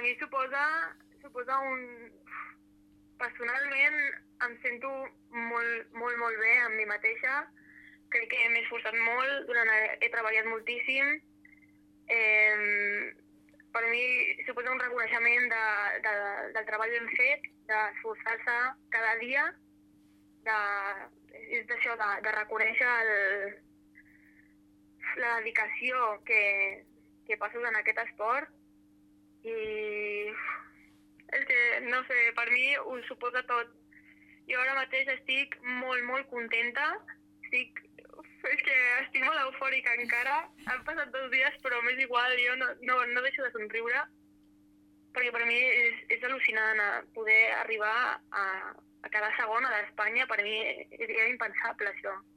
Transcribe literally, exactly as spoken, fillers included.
mi suposa, suposa un... Personalment em sento molt, molt, molt bé amb mi mateixa. Crec que m'he esforçat molt, durant he treballat moltíssim. Eh, per mi suposa un reconeixement de, de, del treball ben fet, d'esforçar-se cada dia, de, és d'això, de, de reconèixer el, la dedicació que, que passes en aquest esport. I és que, no sé, per mi ho suposa tot. Jo ara mateix estic molt, molt contenta. Estic... És que estic molt eufòrica encara. Han passat dos dies, però m'és igual. Jo no, no, no deixo de somriure. Perquè per mi és, és al·lucinant poder arribar a, a cada segona d'Espanya. Per mi era impensable, això.